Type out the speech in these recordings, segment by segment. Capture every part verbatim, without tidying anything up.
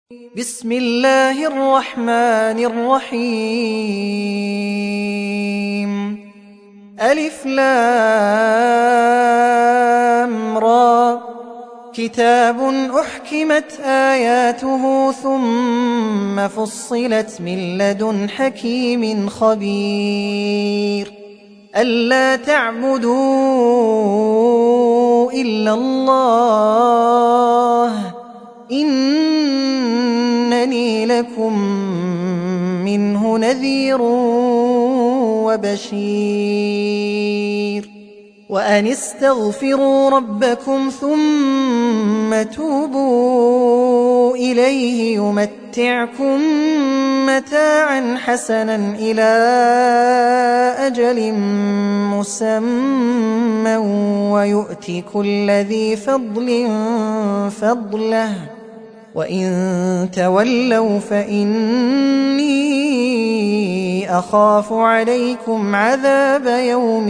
بسم الله الرحمن الرحيم ألف لام را كتاب أحكمت آياته ثم فصلت من لدن حكيم خبير ألا تعبدوا إلا الله إنني لكم منه نذير وبشير وأن استغفروا ربكم ثم توبوا إليه يمتعكم متاعا حسنا إلى أجل مسمى ويؤتي كل ذي فضل فضله وإن تولوا فإني أخاف عليكم عذاب يوم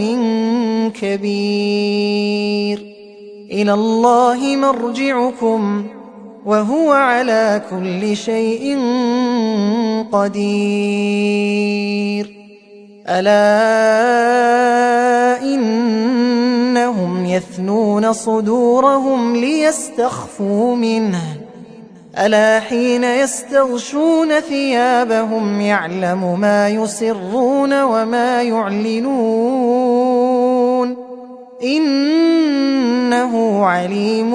كبير إلى الله مرجعكم وهو على كل شيء قدير ألا إنهم يثنون صدورهم ليستخفوا منه ألا حين يستغشون ثيابهم يعلم ما يسرون وما يعلنون إنه عليم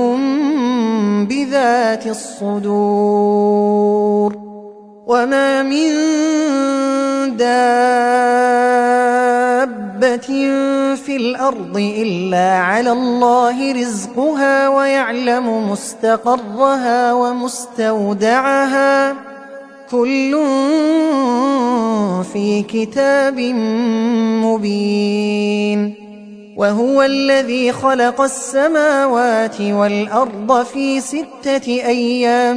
بذات الصدور وما من دابة في الأرض إلا على الله رزقها ويعلم مستقرها ومستودعها كل في كتاب مبين وهو الذي خلق السماوات والأرض في ستة أيام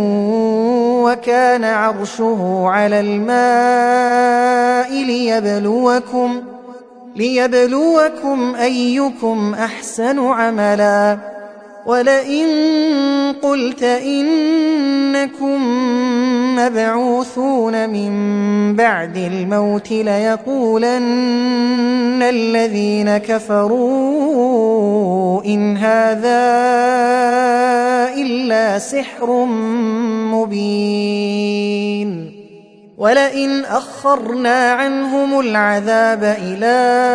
وكان عرشه على الماء ليبلوكم ليبلوكم أيكم أحسن عملا ولئن قلت إنكم مبعوثون من بعد الموت ليقولن الذين كفروا إن هذا إلا سحر مبين ولئن أخرنا عنهم العذاب إلى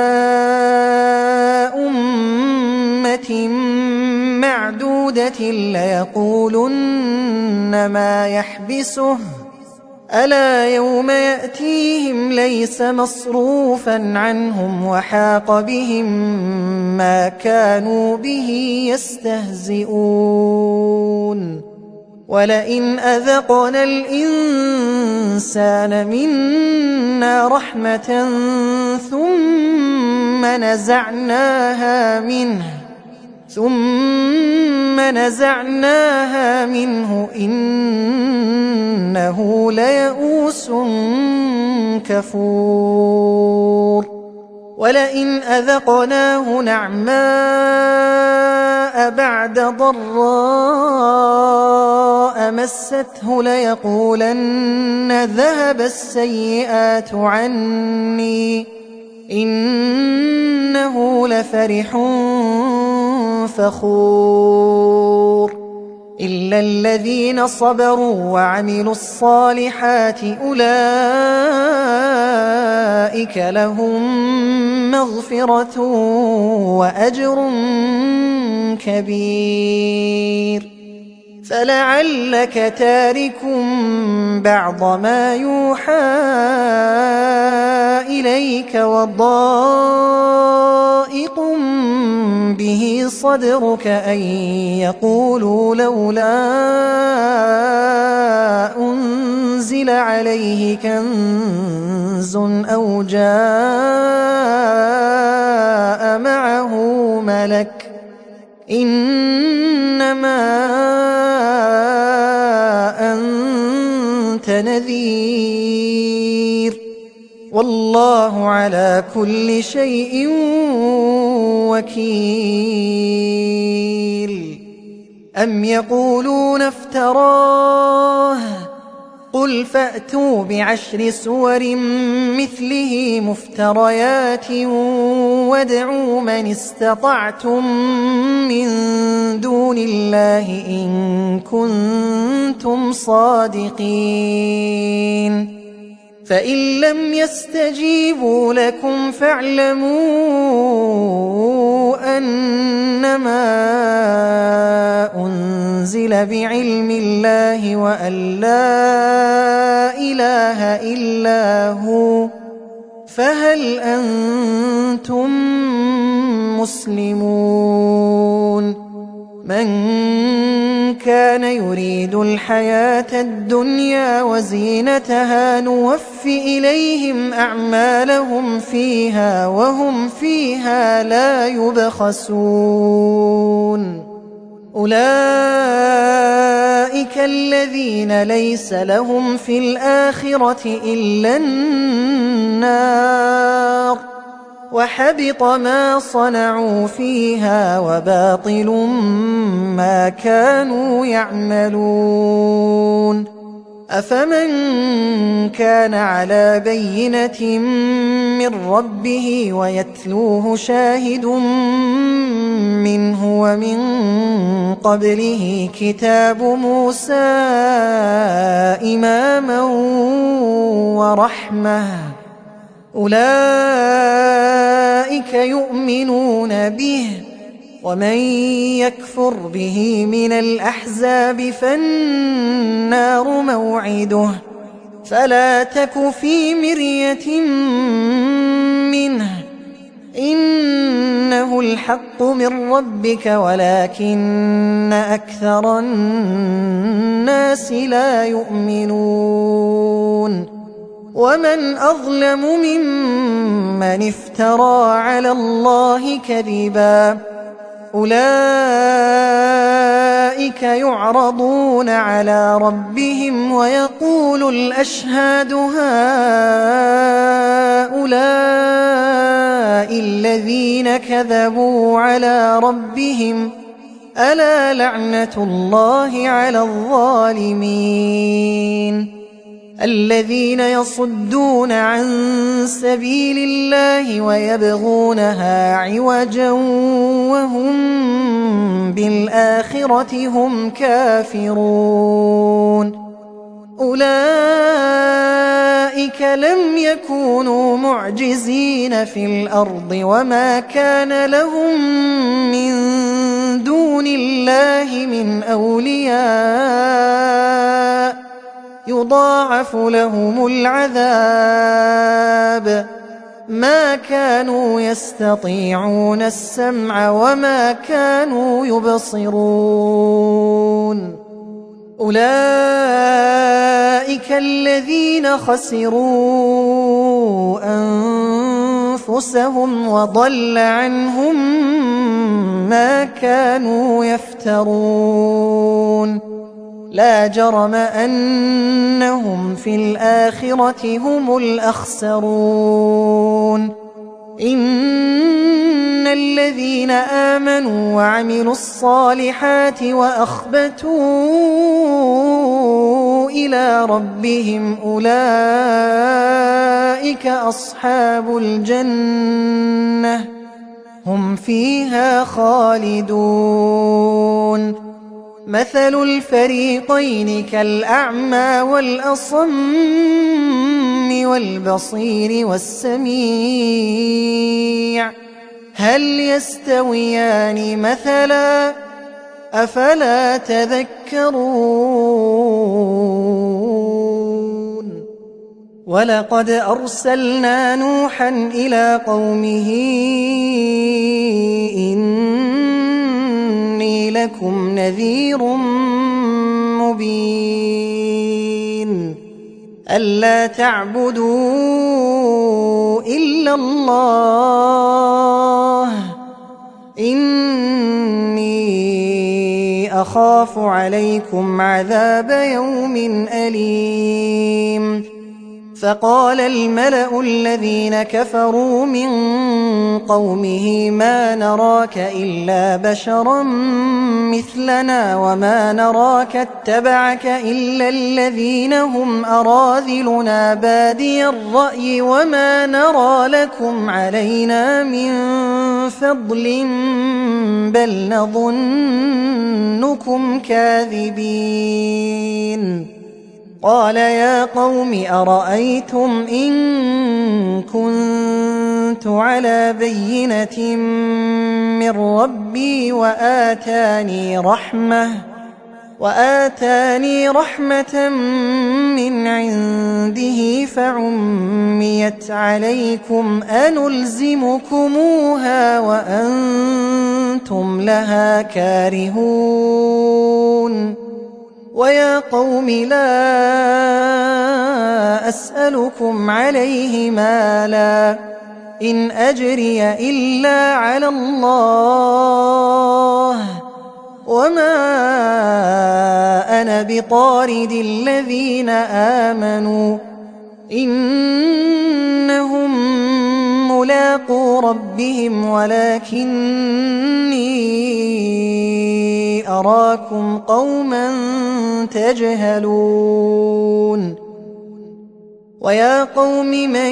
أمة معدودة ليقولن ما يحبسه ألا يوم يأتيهم ليس مصروفا عنهم وحاق بهم ما كانوا به يستهزئون ولئن أذقنا الإنسان منا رحمة ثم نزعناها منه ثم نزعناها منه إنه ليئوس كفور ولئن أذقناه نعماء بعد ضراء مسته ليقولن ذهب السيئات عني إنه لفرح فخور إلا الذين صبروا وعملوا الصالحات أولئك لهم مغفرة وأجر كبير فلعلك تارك بعض ما يوحى إليك وضائق به صدرك أن يقولوا لولا أنزل عليه كنز أو جاء معه ملك إنما أنت نذير والله على كل شيء وكيل أم يقولون افتراه قل فأتوا بعشر سور مثله مفتريات وادعوا من استطعتم من دون الله إن كنتم صادقين فإن لم يستجيبوا لكم فاعلموا أنما أنزل بعلم الله وأن لا إله إلا هو فهل أنتم مسلمون من كان يريد الحياة الدنيا وزينتها نوف إليهم أعمالهم فيها وهم فيها لا يبخسون أولئك الذين ليس لهم في الآخرة إلا النار وحبط ما صنعوا فيها وباطل ما كانوا يعملون أفمن كان على بينة من ربه ويتلوه شاهد منه ومن قبله كتاب موسى إماما ورحمة أولئك يؤمنون به ومن يكفر به من الأحزاب فالنار موعده فلا تك في مرية منه إنه الحق من ربك ولكن أكثر الناس لا يؤمنون ومن أظلم ممن افترى على الله كذبا أولئك يعرضون على ربهم ويقول الأشهاد هؤلاء الذين كذبوا على ربهم ألا لعنة الله على الظالمين الذين يصدون عن سبيل الله ويبغونها عوجا وهم بالآخرة هم كافرون أولئك لم يكونوا معجزين في الأرض وما كان لهم من دون الله من أولياء يضاعف لهم العذاب ما كانوا يستطيعون السمع وما كانوا يبصرون أولئك الذين خسروا أنفسهم وضل عنهم ما كانوا يفترون لا جرم أنهم في الآخرة هم الأخسرون إن الذين آمنوا وعملوا الصالحات وأخبتوا إلى ربهم أولئك أصحاب الجنة هم فيها خالدون مثل الفريقين كالأعمى والأصم والبصير والسميع هل يستويان مثلا أفلا تذكرون ولقد أرسلنا نوحا إلى قومه إني لكم نذير مبين ألا تعبدوا إلا الله إني أخاف عليكم عذاب يوم أليم فقال الملأ الذين كفروا من قومه ما نراك إلا بشرا مثلنا وما نراك اتبعك إلا الذين هم أراذلنا بادي الرأي وما نرى لكم علينا من فضل بل نظنكم كاذبين. قال يا قوم أرأيتم إن كنت على بينة من ربي وآتاني رحمة وآتاني رحمة من عنده فعميت عليكم أنلزمكموها وأنتم لها كارهون. ويا قوم لا أسألكم عليه مالا إن أجري إلا على الله وما أنا بطارد الذين آمنوا إنهم ملاقو ربهم ولكني أراكم قوما تجهلون. ويا قوم من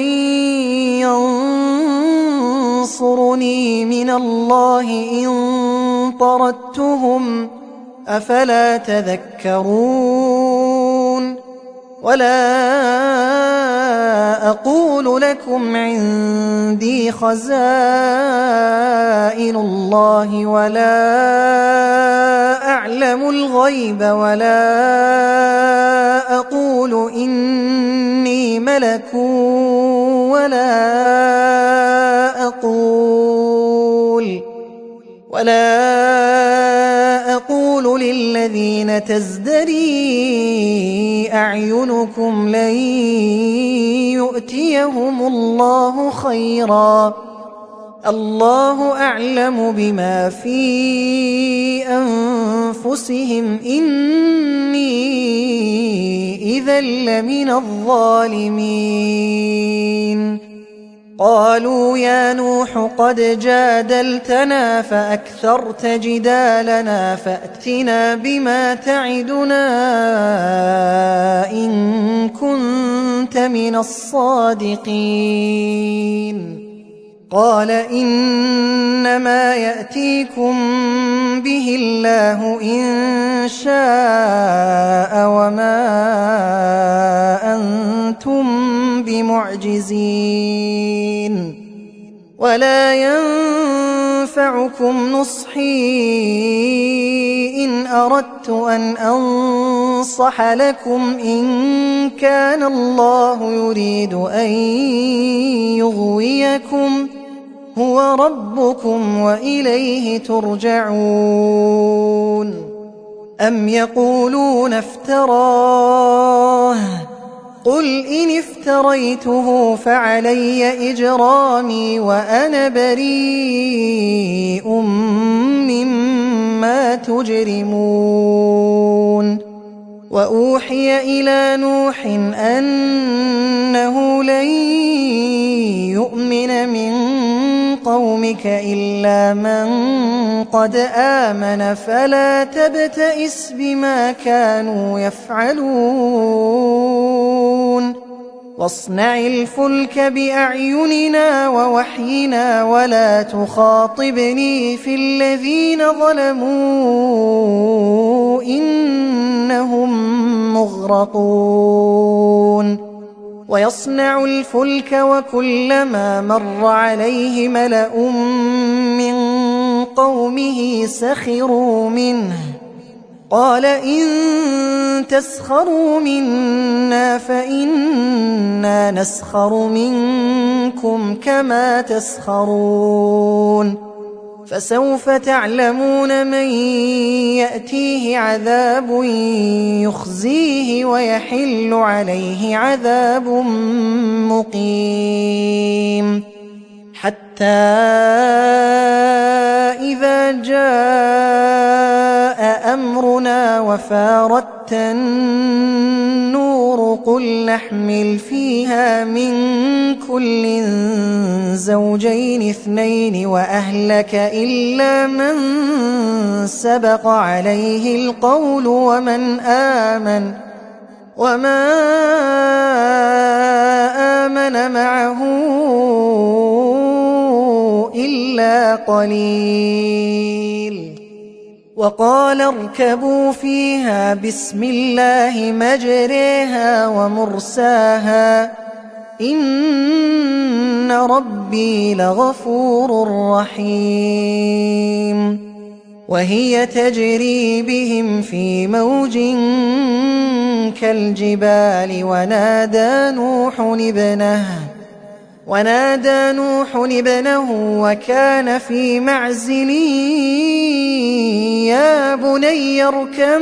ينصرني من الله إن طردتهم أفلا تذكرون. ولا أقول لكم عندي خزائن الله ولا أعلم الغيب ولا أقول إني ملك ولا أقول ولا أقول للذين تزدري أعينكم لن يؤتيهم الله خيرا الله أعلم بما في أنفسهم إني إذا لمن الظالمين. قالوا يا نوح قد جادلتنا فأكثرت جدالنا فأتنا بما تعدنا إن كنت من الصادقين. قال إنما يأتيكم به الله إن شاء وما أنتم بمعجزين. ولا ينفعكم نصحي إن أردت أن أنصح لكم إن كان الله يريد أن يغويكم هو ربكم وإليه ترجعون. أم يقولون افتراه قل إن افتريته فعلي إجرامي وأنا بريء مما تجرمون. وأوحي إلى نوح أنه لن يؤمن من قومك إلا من قد آمن فلا تبتئس بما كانوا يفعلون. واصنع الفلك بأعيننا ووحينا ولا تخاطبني في الذين ظلموا إنهم مغرقون. ويصنع الفلك وكلما مر عليه ملأ من قومه سخروا منه قال إن تسخروا منا فإنا نسخر منكم كما تسخرون. فسوف تعلمون من يأتيه عذاب يخزيه ويحل عليه عذاب مقيم. حتى إذا جاء أمرنا وفارت النور قل نحمل فيها من كل زوجين اثنين وأهلك إلا من سبق عليه القول ومن آمن وما آمن معه إلا قليل. وقال اركبوا فيها بسم الله مجريها ومرساها إن ربي لغفور رحيم. وهي تجري بهم في موج كالجبال ونادى نوح ابنه ونادى نوح ابنه وكان في معزل يا بني اركب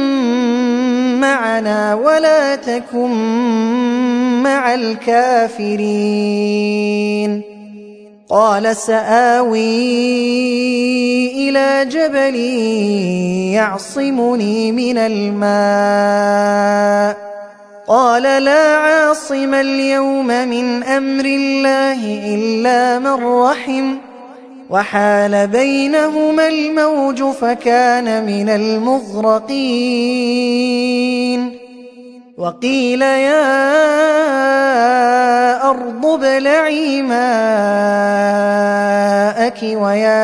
معنا ولا تكن مع الكافرين. قال سآوي إلى جبل يعصمني من الماء قال لا عاصم اليوم من أمر الله إلا من رحم وحال بينهما الموج فكان من المغرقين. وقيل يا أرض ابلعي ماءك ويا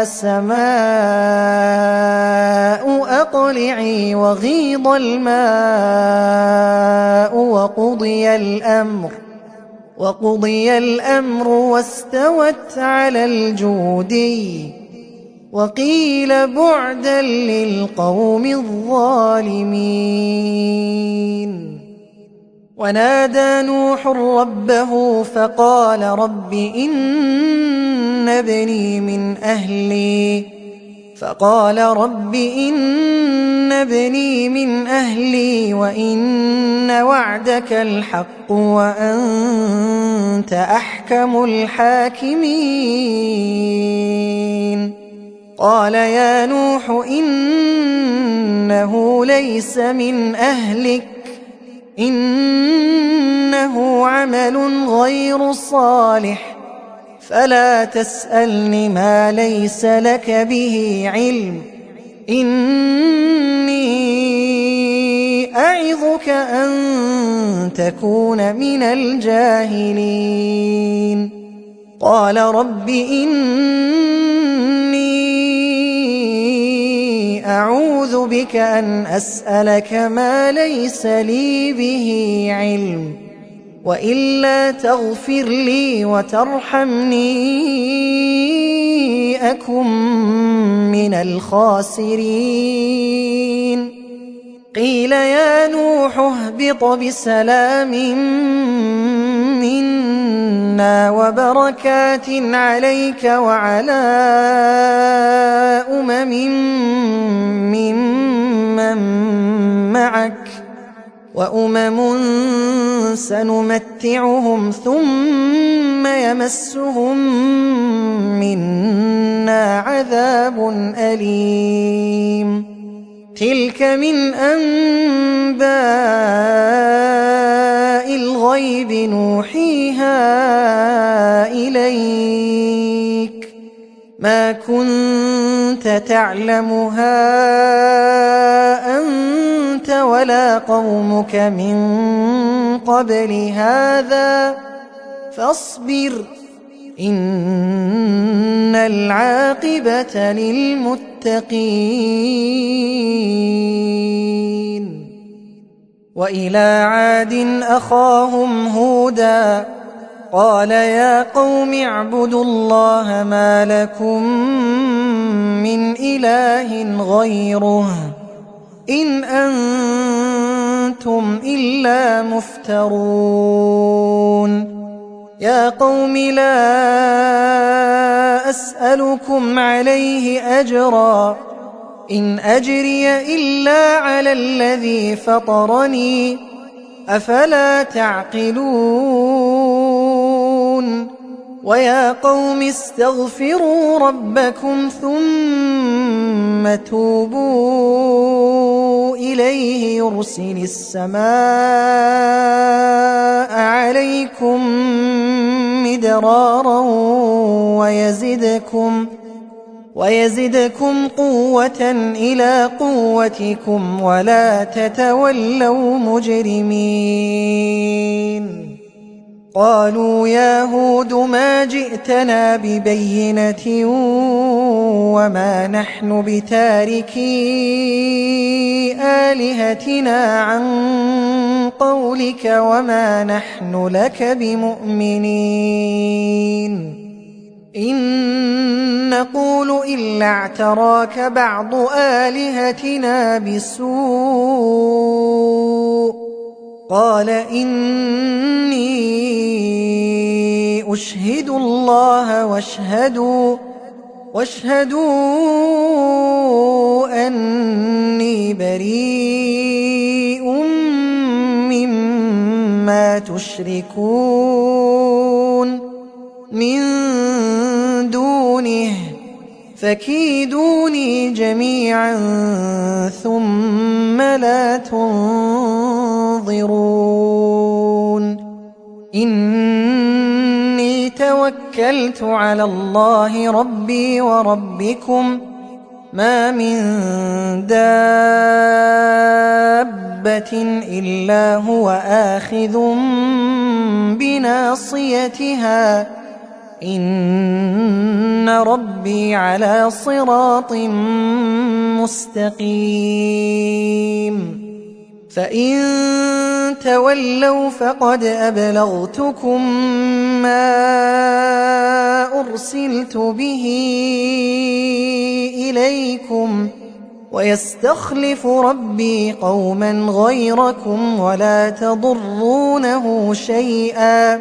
سماء أقلعي وغيض الماء وقضي الأمر وقضي الأمر واستوت على الجودي وقيل بعدا للقوم الظالمين. ونادى نوح ربه فقال رب إن ابني من أهلي فقال رب إن ابني من أهلي وإن وعدك الحق وأنت أحكم الحاكمين. قال يا نوح إنه ليس من أهلك إنه عمل غير صالح فلا تسألني ما ليس لك به علم إني أعظك أن تكون من الجاهلين. قال رب إني أعوذ بك أن أسألك ما ليس لي به علم وإلا تغفر لي وترحمني أكن من الخاسرين. قيل يا نوح اهبط بسلام منا وبركات عليك وعلى أمم ممن معك وأمم سنمتعهم ثم يمسهم منا عذاب أليم. تلك من أنباء الغيب نوحيها إليك ما كنت تعلمها أنت ولا قومك من قبل هذا فاصبر إن العاقبة للمتقين. وإلى عاد أخاهم هودا قال يا قوم اعبدوا الله ما لكم من إله غيره إن أنتم إلا مفترون. يا قوم لا أسألكم عليه أجرا إن أجري إلا على الذي فطرني أفلا تعقلون. ويا قوم استغفروا ربكم ثم توبوا إليه يرسل السماء فرارا ويزدكم ويزدكم قوة إلى قوتكم ولا تتولوا مجرمين. قالوا يا هود ما جئتنا ببينة وما نحن بتاركي آلهتنا عن قولك وما نحن لك بمؤمنين إن نقول إلا اعتراك بعض آلهتنا بسوء. قال إني أشهد الله واشهدوا واشهدوا أني بريء مما تشركون من دونه فكيدوني جميعا ثم لا تنظرون. إني توكلت على الله ربي وربكم ما من دابة إلا هو آخذ بناصيتها إن ربي على صراط مستقيم. فإن تولوا فقد أبلغتكم ما أرسلت به إليكم ويستخلف ربي قوما غيركم ولا تضرونه شيئا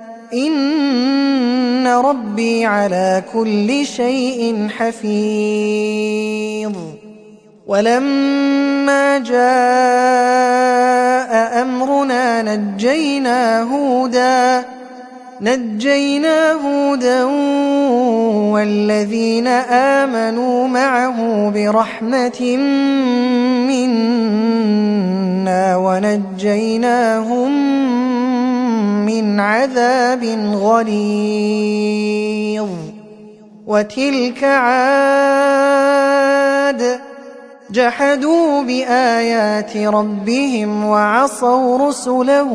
إن ربي على كل شيء حفيظ. ولما جاء أمرنا نجينا هودا نجينا هودا والذين آمنوا معه برحمة منا ونجيناهم من عذاب غليظ. وتلك عاد جحدوا بآيات ربهم وعصوا رسله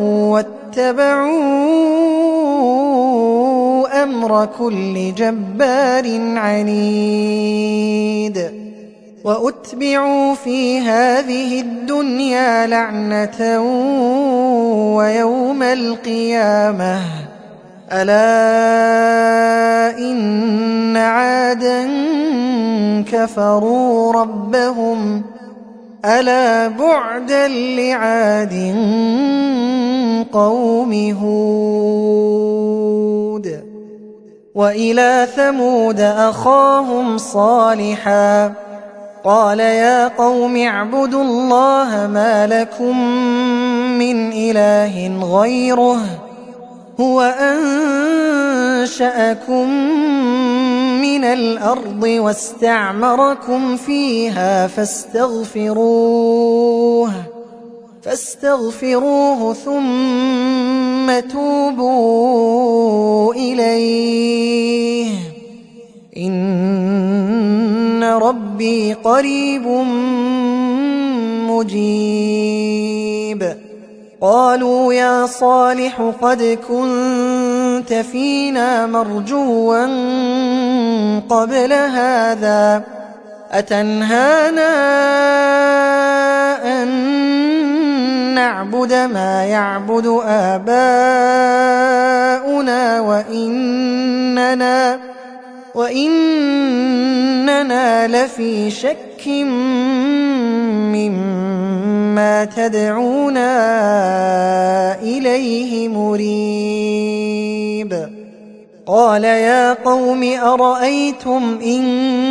واتبعوا أمر كل جبار عنيد. وأتبعوا في هذه الدنيا لعنة ويوم القيامة ألا إن عادا كفروا ربهم ألا بعدا لعاد قوم هود. وإلى ثمود أخاهم صالحا قال يا قوم اعبدوا الله ما لكم من إله غيره هو أنشأكم من الأرض واستعمركم فيها فاستغفروه فاستغفروه ثم توبوا إليه إن ربي قريب مجيب. قالوا يا صالح قد كنت فينا مرجوا قبل هذا أتنهانا أن نعبد ما يعبد آباؤنا وإننا وإننا لفي شك مما تدعونا إليه مريب. قال يا قوم أرأيتم إن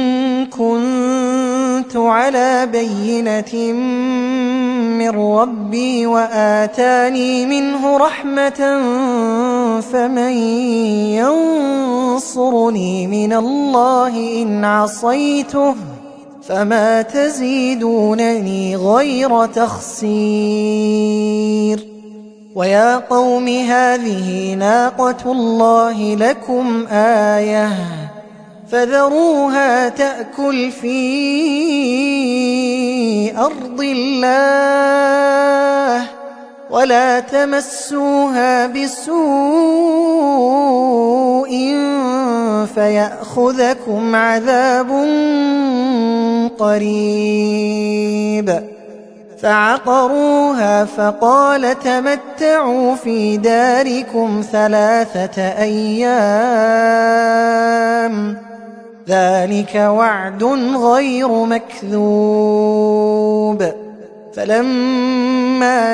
كنت على بينة من ربي وآتاني منه رحمة فمن ينصرني من الله إن عصيته فما تزيدونني غير تخسير. ويا قوم هذه ناقة الله لكم آية فذروها تأكل في أرض الله ولا تمسوها بسوء فيأخذكم عذاب قريب. فعقروها فقال تمتعوا في داركم ثلاثة أيام ذلك وعد غير مكذوب. فلما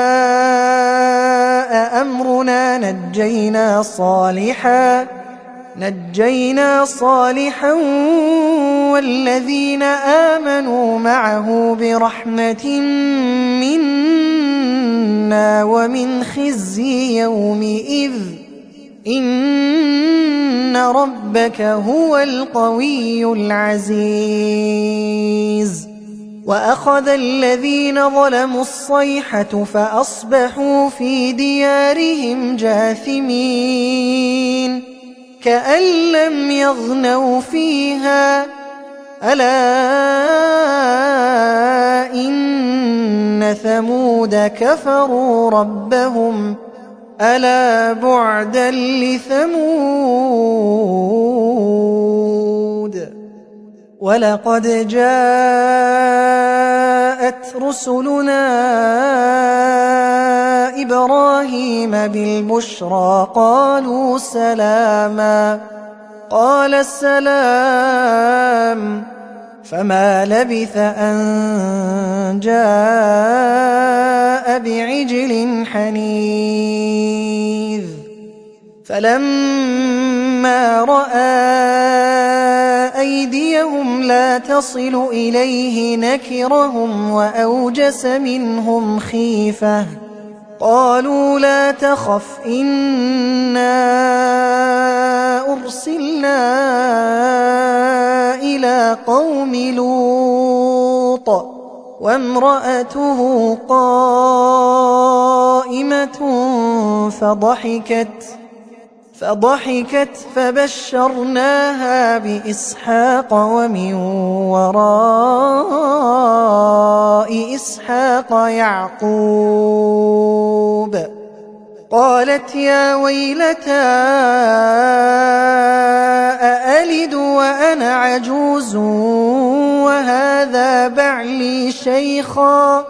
جاء أمرنا نجينا صالحا نجينا صالحا والذين آمنوا معه برحمة منا ومن خزي يومئذ إن ربك هو القوي العزيز. وأخذ الذين ظلموا الصيحة فأصبحوا في ديارهم جاثمين كأن لم يغنوا فيها ألا إن ثمود كفروا ربهم ألا بعدا لثمود. ولقد جاءت رسلنا إبراهيم بالبشرى قالوا سلاما قال السلام فما لبث أن جاء بعجل حنيذ. فلما رأى أيديهم لا تصل إليه نكرهم وأوجس منهم خيفة قالوا لا تخف إنا أرسلنا إلى قوم لوط وامرأته قائمة فضحكت فضحكت فبشرناها بإسحاق ومن وراء إسحاق يعقوب. قالت يا ويلتى أألد وأنا عجوز وهذا بعلي شيخا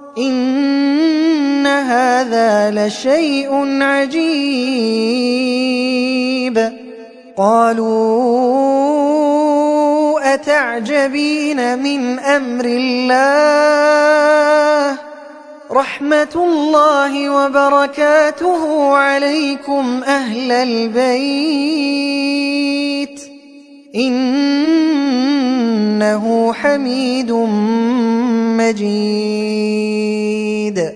إن هذا لشيء عجيب. قالوا أتعجبين من أمر الله رحمة الله وبركاته عليكم أهل البيت إنه حميد مجيد.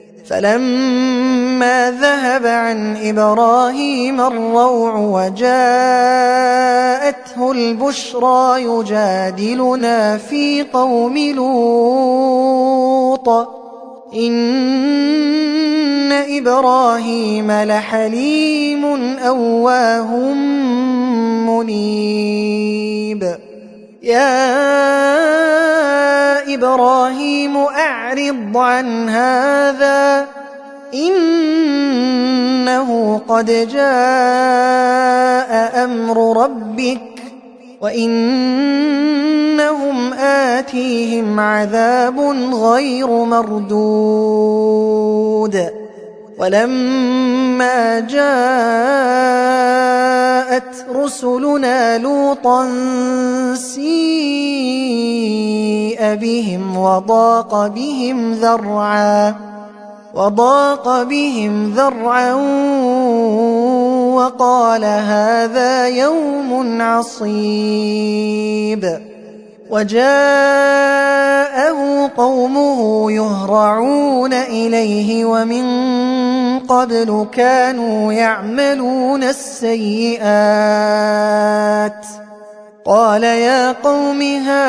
فلما ذهب عن إبراهيم الروع وجاءته البشرى يجادلنا في قوم لوط إن إبراهيم لحليم أواه منيب. يا إبراهيم أعرض عن هذا إنه قد جاء أمر ربك وإنهم آتيهم عذاب غير مردود. ولما جاءت رسلنا لوطا سيء بهم وضاق بهم ذرعا وضاق بهم ذرعا وقال هذا يوم عصيب. وجاءه قومه يهرعون إليه ومن قبل كانوا يعملون السيئات قال يا قوم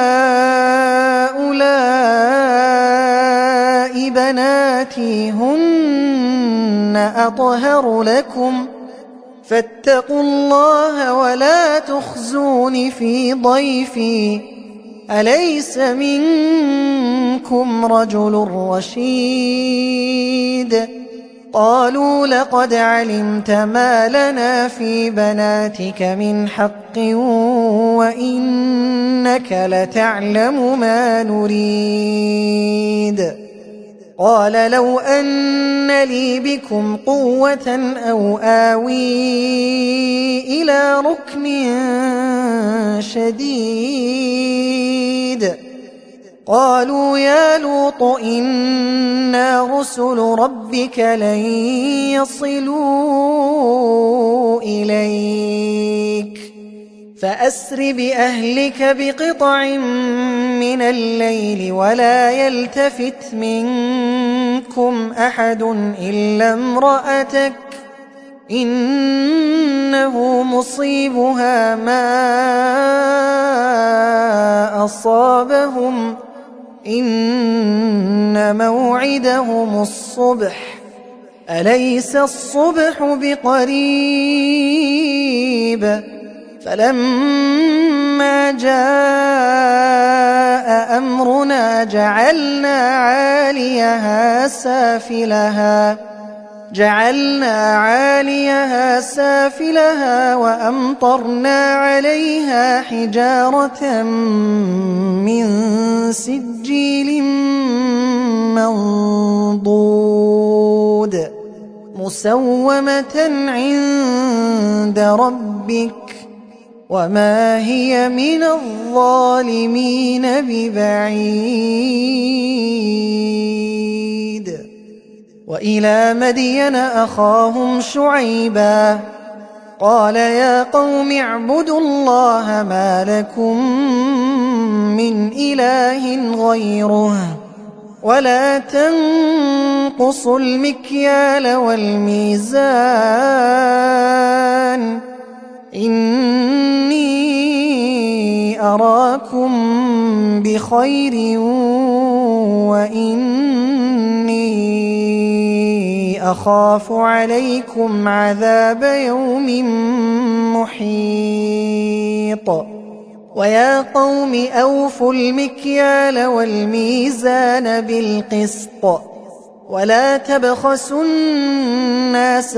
هؤلاء بناتي هن أطهر لكم فاتقوا الله ولا تخزون في ضيفي أليس منكم رجل رشيد قالوا لقد علمت ما لنا في بناتك من حق وإنك لتعلم ما نريد قال لو أن لي بكم قوة أو آوي إلى ركن شديد قالوا يا لوط إنا رسل ربك لن يصلوا إليك فأسر بأهلك بقطع من الليل ولا يلتفت منكم أحد إلا امرأتك إنه مصيبها ما أصابهم إن موعدهم الصبح أليس الصبح بقريب فلما جاء أمرنا جعلنا عاليها سافلها جعلنا عاليها سافلها وأمطرنا عليها حجارة من سجيل منضود مسومة عند ربك وما هي من الظالمين ببعيد وإلى مدين أخاهم شعيبا قال يا قوم اعبدوا الله ما لكم من إله غيره ولا تنقصوا المكيال والميزان إني أراكم بخير وإني أخاف عليكم عذاب يوم محيط ويا قوم أوفوا المكيال والميزان بالقسط ولا تبخسوا الناس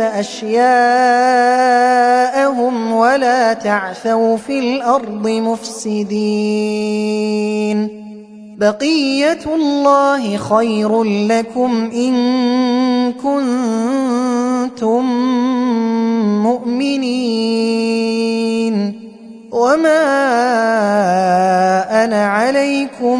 أشياءهم ولا تعثوا في الأرض مفسدين بقية الله خير لكم إن كنتم مؤمنين وما أنا عليكم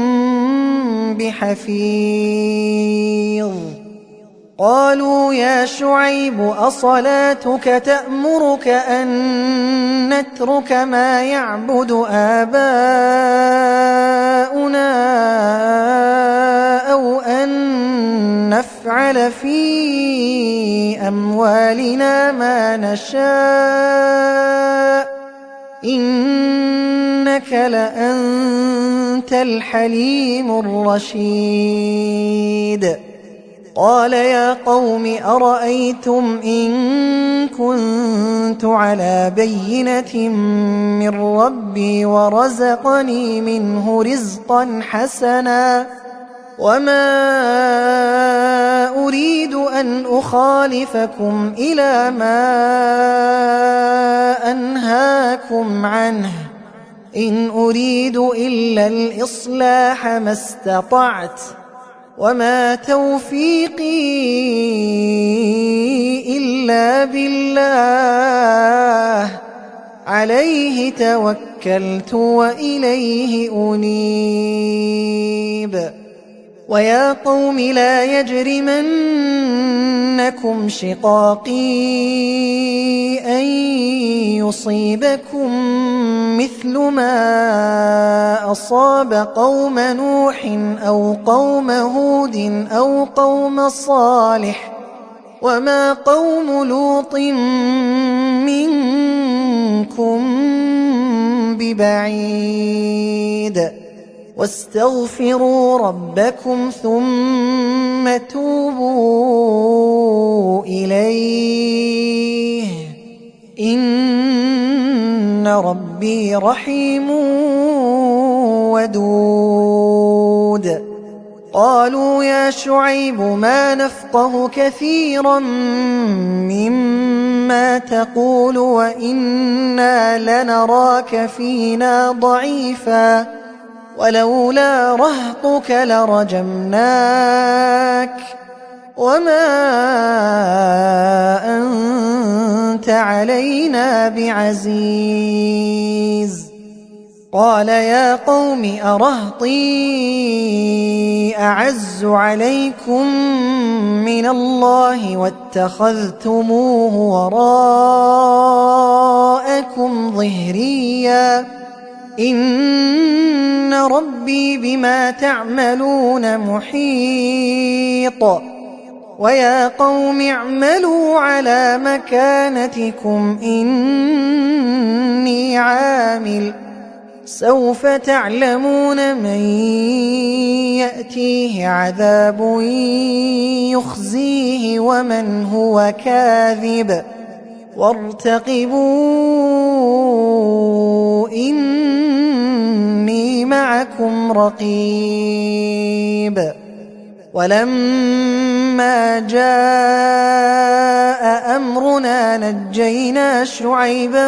بحفيظ قالوا يا شعيب أصلاتك تأمرك أن نترك ما يعبد آباؤنا أو أن نفعل في أموالنا ما نشاء إنك لأنت الحليم الرشيد قال يا قوم أرأيتم إن كنت على بينة من ربي ورزقني منه رزقا حسنا وما أريد أن أخالفكم إلى ما أنهاكم عنه إن أريد إلا الإصلاح ما استطعت وما توفيقي إلا بالله عليه توكلت وإليه أنيب ويا قوم لا يجرمنكم شقاقي أن يصيبكم مثل ما أصاب قوم نوح أو قوم هود أو قوم صالح وما قوم لوط منكم ببعيد واستغفروا ربكم ثم توبوا إليه إن ربي رحيم ودود قالوا يا شعيب ما نفقه كثيرا مما تقول وإنا لنراك فينا ضعيفا ولولا رهطك لرجمناك وما أنت علينا بعزيز قال يا قوم أرهطي أعز عليكم من الله واتخذتموه وراءكم ظهريا إن ربي بما تعملون محيط ويا قوم اعملوا على مكانتكم إني عامل سوف تعلمون من يأتيه عذاب يخزيه ومن هو كاذب وارتقبوا إني معكم رقيب ولما جاء أمرنا نجينا شعيبا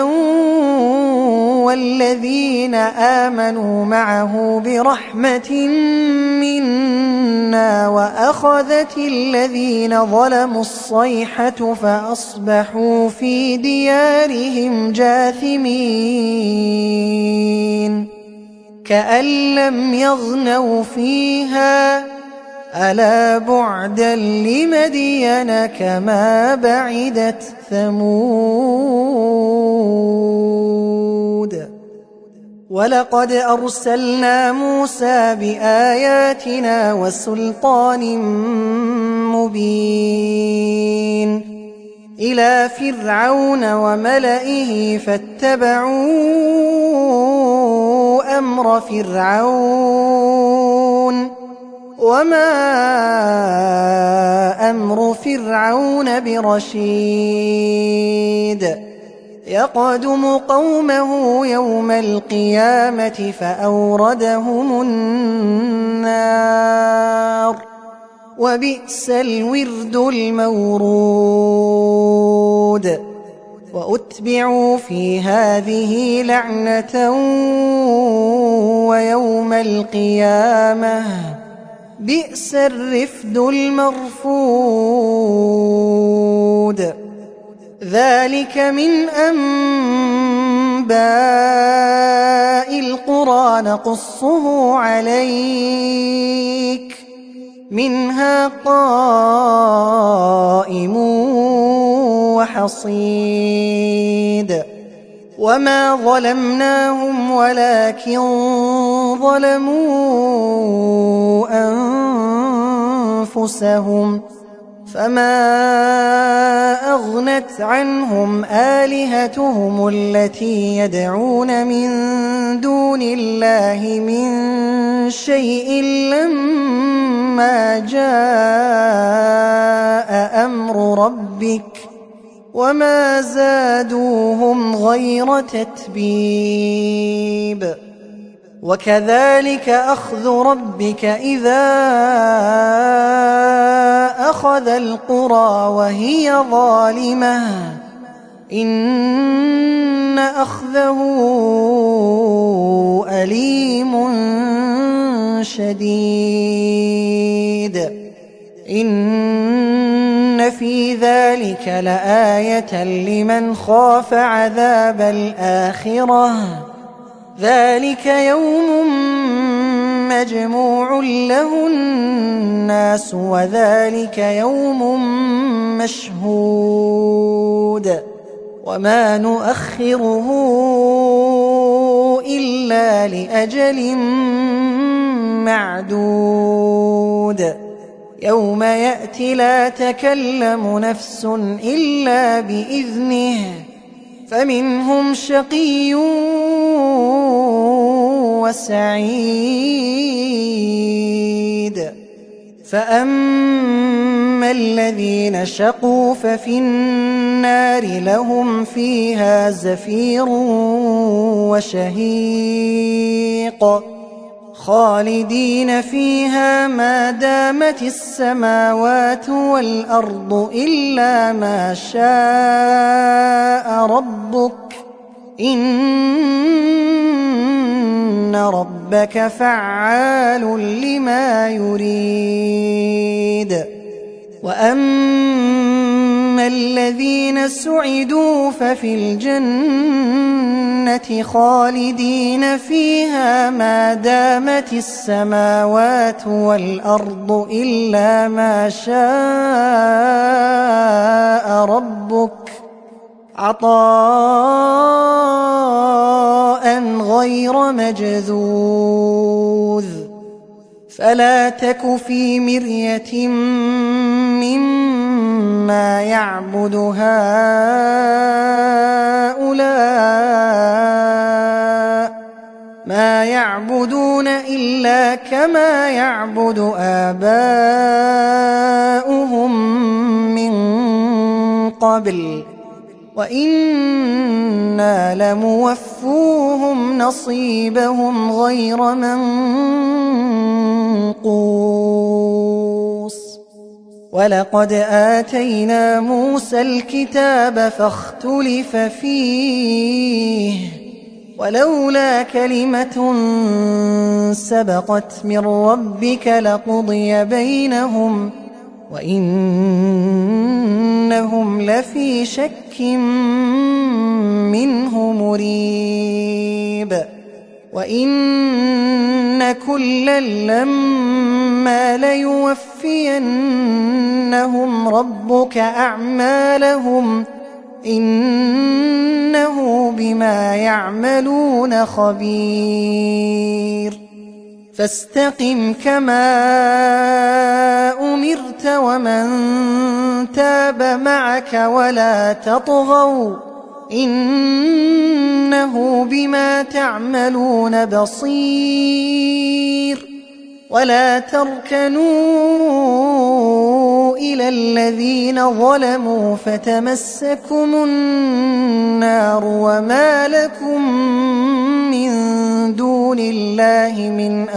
والذين آمنوا معه برحمة منا وأخذت الذين ظلموا الصيحة فأصبحوا في ديارهم جاثمين كأن لم يغنوا فيها ألا بعدا لمدين كما بعدت ثمود ولقد أرسلنا موسى بآياتنا وسلطان مبين إلى فرعون وملئه فاتبعوا أمر فرعون وما أمر فرعون برشيد يقدم قومه يوم القيامة فأوردهم النار وبئس الورد المورود وأتبعوا في هذه لعنة ويوم القيامة بئس الرفد المرفود ذلك من أنباء القرى نقصه عليك منها قائم وحصيد وما ظلمناهم ولكن ظلموا أنفسهم فما أغنت عنهم آلهتهم التي يدعون من دون الله من شيء لما جاء أمر ربك وما زادوهم غير تتبيب وكذلك أخذ ربك إذا أخذ القرى وهي ظالمة إن أخذه أليم شديد إن في ذلك لآية لمن خاف عذاب الآخرة ذلك يوم مجموع له الناس وذلك يوم مشهود وما نؤخره إلا لأجل معدود يوم يأتي لا تكلم نفس إلا بإذنه فمنهم شقي وسعيد فأما الذين شقوا ففي النار لهم فيها زفير وشهيق خالدين فيها ما دامت السماوات والأرض إلا ما شاء ربك إن ربك فعال لما يريد وأما الذين سعدوا ففي الجنة خالدين فيها ما دامت السماوات والأرض إلا ما شاء ربك عطاء غير مجذوذ فلا تك في مرية مما يعبد هؤلاء ما يعبدون إلا كما يعبد آباؤهم من قبل وإنا لموفوهم نصيبهم غير منقوص ولقد آتينا موسى الكتاب فاختلف فيه ولولا كلمة سبقت من ربك لقضي بينهم وإنهم لفي شك منه مريب وإن كلا لما ليوفينهم ربك أعمالهم إنه بما يعملون خبير فاستقم كما أمرت ومن تاب معك ولا تطغوا إنه بما تعملون بصير ولا تركنوا إلى الذين ظلموا فتمسكم النار وما لكم من دون الله من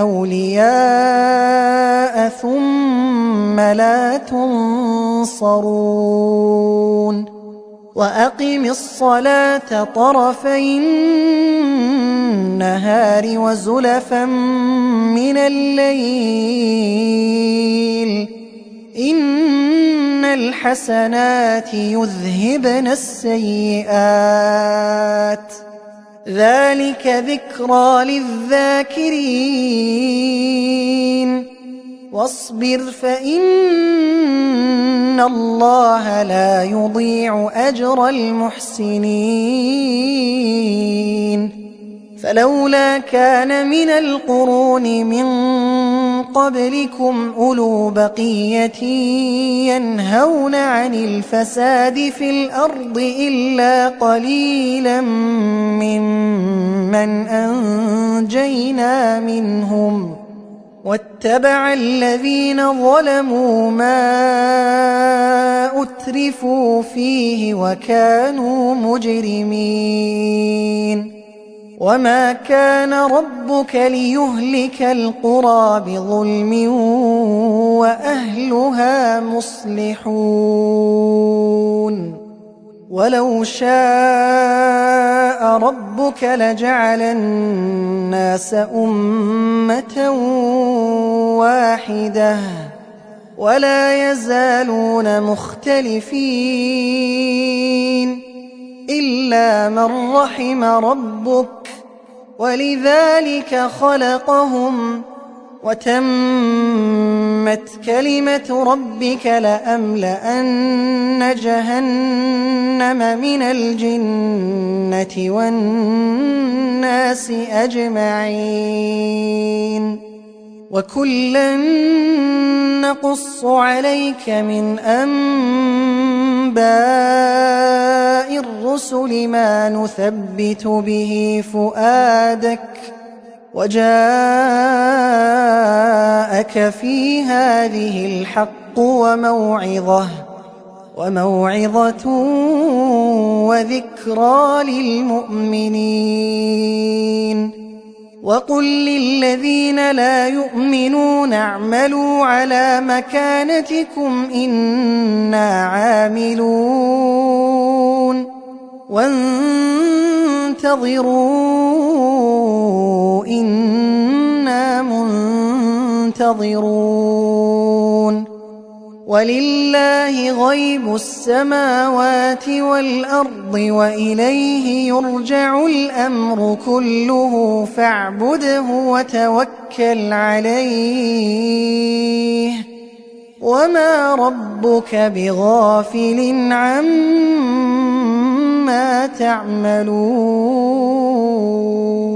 أولياء ثم لا تنصرون وأقم الصلاة طرفي النهار وزلفا من الليل إن الحسنات يذهبن السيئات ذلك ذكرى للذاكرين واصبر فإن الله لا يضيع أجر المحسنين فلولا كان من القرون من قبلكم أولو بقية ينهون عن الفساد في الأرض إلا قليلا ممن أنجينا منهم واتبع الذين ظلموا ما أترفوا فيه وكانوا مجرمين وما كان ربك ليهلك القرى بظلم وأهلها مصلحون ولو شاء ربك لجعل الناس أمة واحدة ولا يزالون مختلفين إلا من رحم ربك ولذلك خلقهم وتمت كلمة ربك لأملأن جهنم من الجنة والناس أجمعين وكلا نقص عليك من أنباء الرسل الرسل ما نثبت به فؤادك وجاءك في هذه الحق وموعظة وموعظة وذكرى للمؤمنين وقل للذين لا يؤمنون اعملوا على مكانتكم إنا عاملون وانتظروا إنا منتظرون ولله غيب السماوات والأرض وإليه يرجع الأمر كله فاعبده وتوكل عليه وما ربك بغافل عما تعملون.